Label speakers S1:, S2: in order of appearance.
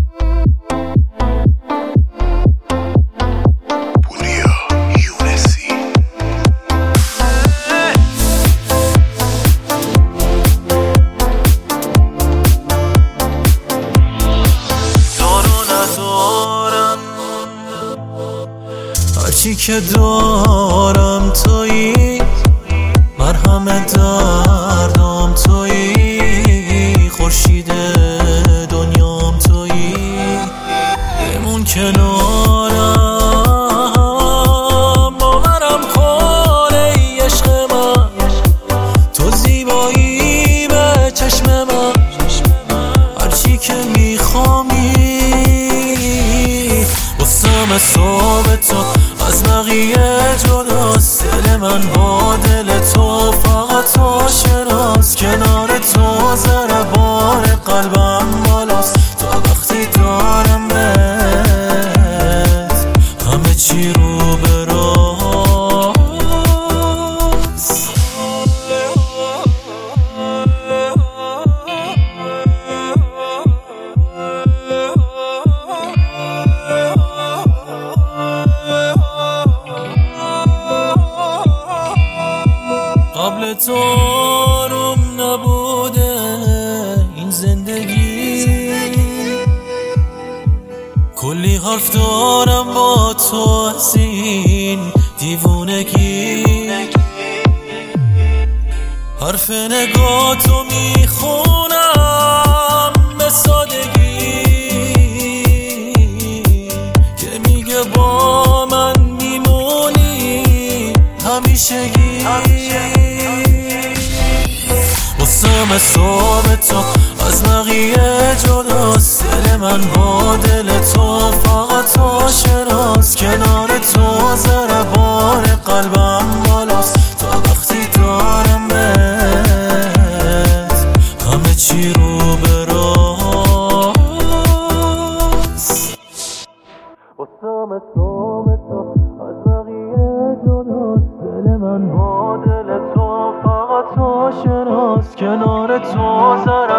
S1: هرچی که دارم تویی، مرهم دردم تویی، خورشید دنیام تویی. بمون کنارم، باورم کن ای عشق من، تو زیبایی به چشم من. هرچی که میخوامی واسم صحب تو از بقیه جداست. دل من با دل تو فقط آشناست. کنار تو ضربان قلبم بالاست. تا وقتی دارم بهت همه چی رو به راست. قبل تو آروم نبوده این زندگی، کلی حرف دارم با تو از این دیوونگی. حرف نگاهتو میخونم به سادگی که میگه با من میمونی همیشگی. واسم صحب تو از بقیه جداست. دل من با دل تو فقط آشناست. کنار تو ضربان قلبم بالاست. تا وقتی دارم بهت همه چی رو به راست. واسم صحب تو از بقیه جداست. دل من با دل تو فقط آشناست. کنار تو